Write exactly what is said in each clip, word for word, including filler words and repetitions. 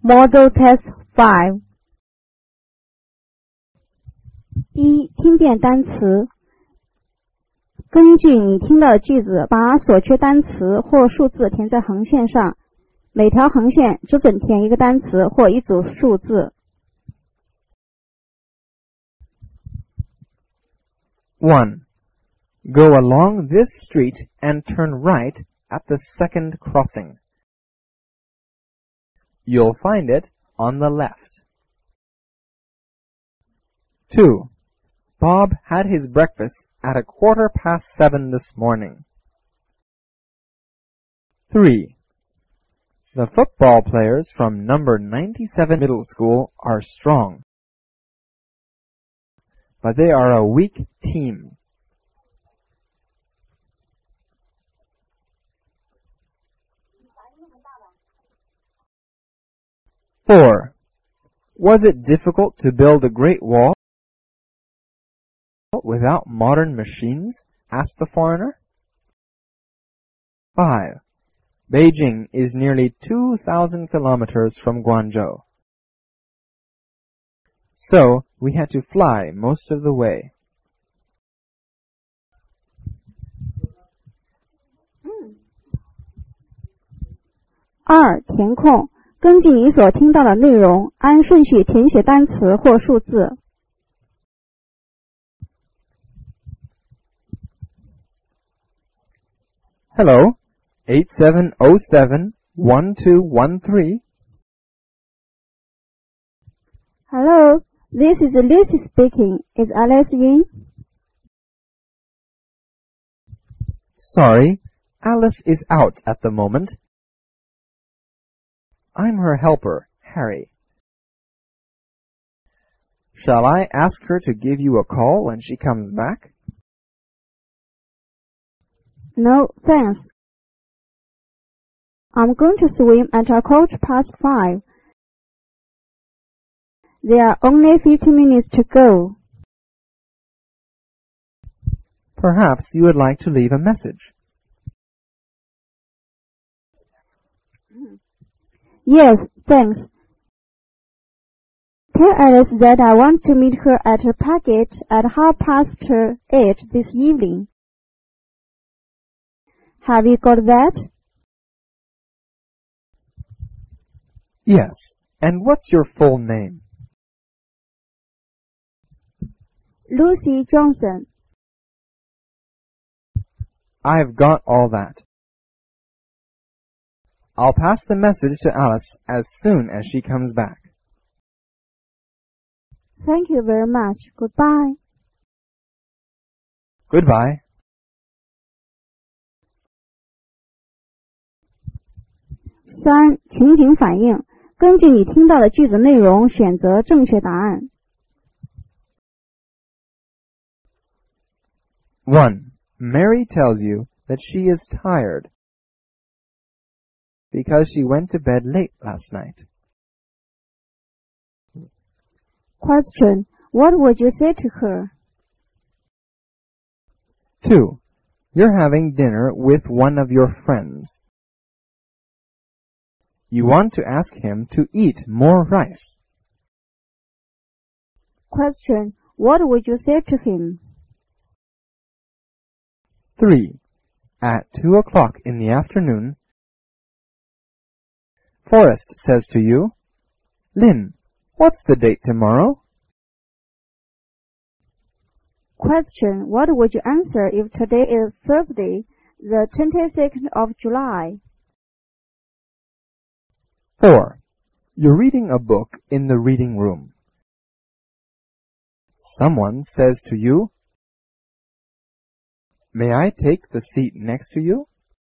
Model Test five 一、听辨单词。根据你听到的句子，把所缺单词或数字填在横线上，每条横线只准填一个单词或一组数字。 one. Go along this street and turn right at the second crossing. You'll find it on the left. two. Bob had his breakfast at a quarter past seven this morning. three. The football players from number ninety-seven Middle School are strong, but they are a weak team. four. Was it difficult to build a great wall without modern machines? Asked the foreigner. five. Beijing is nearly two thousand kilometers from Guangzhou, so we had to fly most of the way. 二、填空。根据你所听到的内容，按顺序填写单词或数字。 Hello, eight seven zero seven one two one three. Hello, this is Lucy speaking. Is Alice in? Sorry, Alice is out at the moment. I'm her helper, Harry. Shall I ask her to give you a call when she comes back? No, thanks. I'm going to swim at a quarter past five. There are only fifty minutes to go. Perhaps you would like to leave a message. Yes, thanks. Tell Alice that I want to meet her at her package at half past eight this evening. Have you got that? Yes. And what's your full name? Lucy Johnson. I've got all that. I'll pass the message to Alice as soon as she comes back. Thank you very much. Goodbye. Goodbye. 三、情景反应。根据你听到的句子内容，选择正确答案。 one. Mary tells you that she is tired because she went to bed late last night. Question. What would you say to her? two. You're having dinner with one of your friends. You want to ask him to eat more rice. Question. What would you say to him? three. At two o'clock in the afternoon, Forrest says to you, Lynn, what's the date tomorrow? Question. What would you answer if today is Thursday, the twenty-second of July? four. You're reading a book in the reading room. Someone says to you, May I take the seat next to you?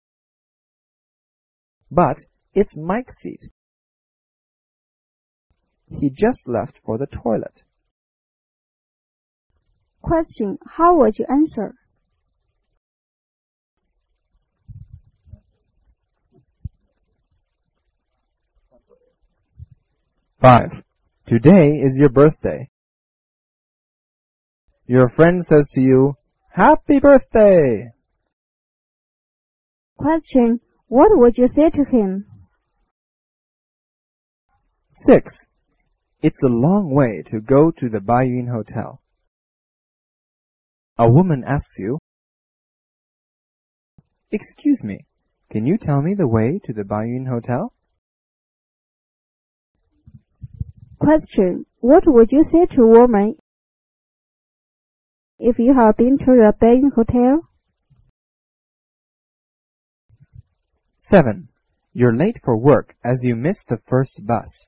But it's Mike's seat. He just left for the toilet. Question. How would you answer? five. Today is your birthday. Your friend says to you, Happy birthday! Question. What would you say to him? Six. It's a long way to go to the Baiyun Hotel. A woman asks you, "Excuse me, can you tell me the way to the Baiyun Hotel?" Question. What would you say to a woman if you have been to the Baiyun Hotel? Seven. You're late for work as you missed the first bus.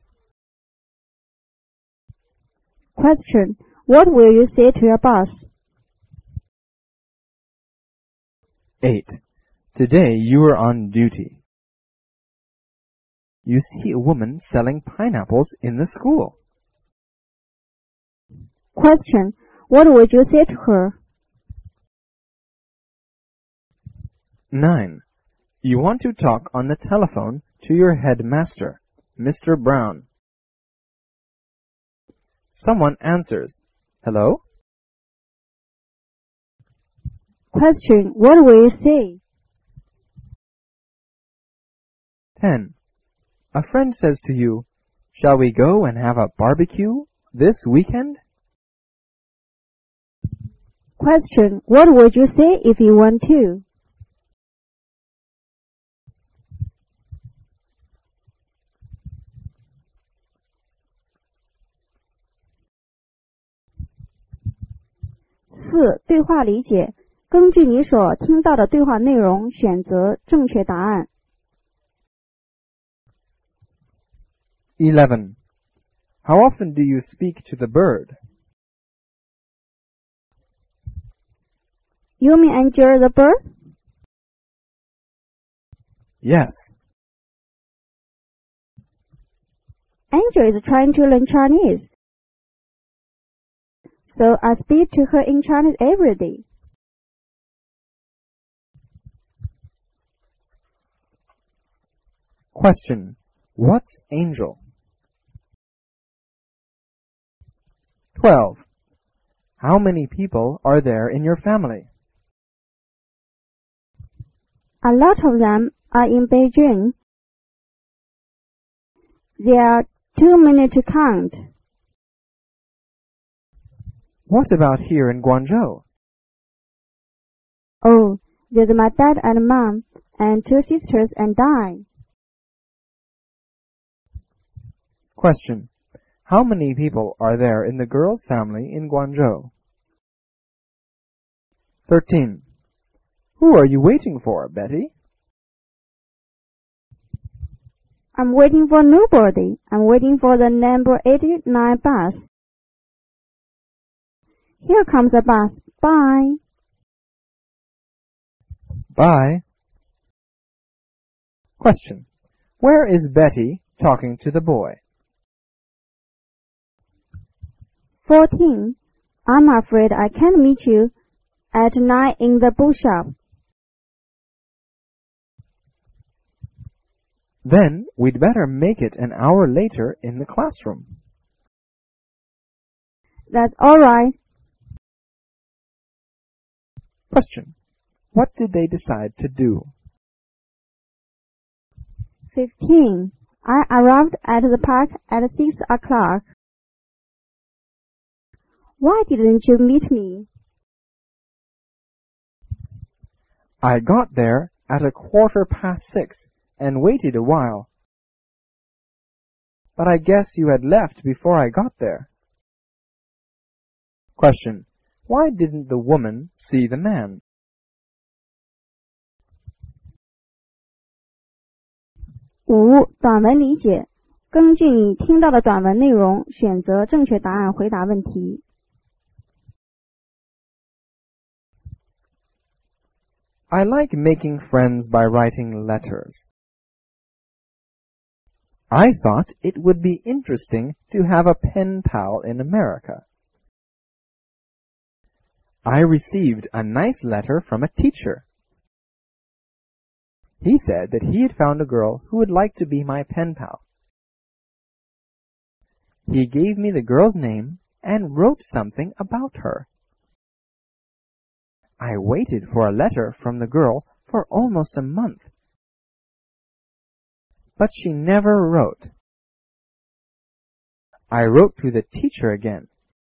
Question. What will you say to your boss? Eight. Today you were on duty. You see a woman selling pineapples in the school. Question. What would you say to her? Nine. You want to talk on the telephone to your headmaster, Mister Brown. Someone answers, "Hello?" Question. What will you say? Ten. A friend says to you, "Shall we go and have a barbecue this weekend?" Question. What would you say if you want to?四、对话理解。根据你所听到的对话内容，选择正确答案。 Eleven. How often do you speak to the bird? You mean Angel the bird? Yes. Angel is trying to learn Chinese, so I speak to her in Chinese every day. Question. What's Angel? Twelve. How many people are there in your family? A lot of them are in Beijing. There are too many to count. What about here in Guangzhou? Oh, there's my dad and mom, and two sisters and I. Question. How many people are there in the girl's family in Guangzhou? Thirteen. Who are you waiting for, Betty? I'm waiting for nobody. I'm waiting for the number eighty-nine bus. Here comes a bus. Bye. Bye. Question. Where is Betty talking to the boy? Fourteen. I'm afraid I can't meet you at nine in the bookshop. Then we'd better make it an hour later in the classroom. That's all right. Question. What did they decide to do? Fifteen. I arrived at the park at six o'clock. Why didn't you meet me? I got there at a quarter past six and waited a while. But I guess you had left before I got there. Question. Why didn't the woman see the man? 五、短文理解。根据你听到的短文内容，选择正确答案回答问题。 I like making friends by writing letters. I thought it would be interesting to have a pen pal in America. I received a nice letter from a teacher. He said that he had found a girl who would like to be my pen pal. He gave me the girl's name and wrote something about her. I waited for a letter from the girl for almost a month, but she never wrote. I wrote to the teacher again.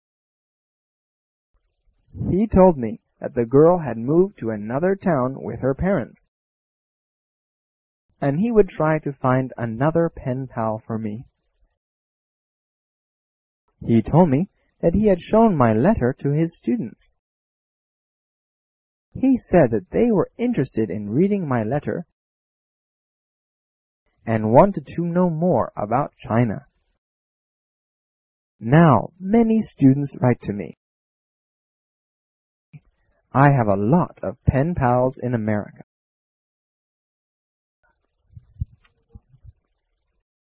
He told me that the girl had moved to another town with her parents, and he would try to find another pen pal for me. He told me that he had shown my letter to his students. He said that they were interested in reading my letter and wanted to know more about China. Now, many students write to me. I have a lot of pen pals in America.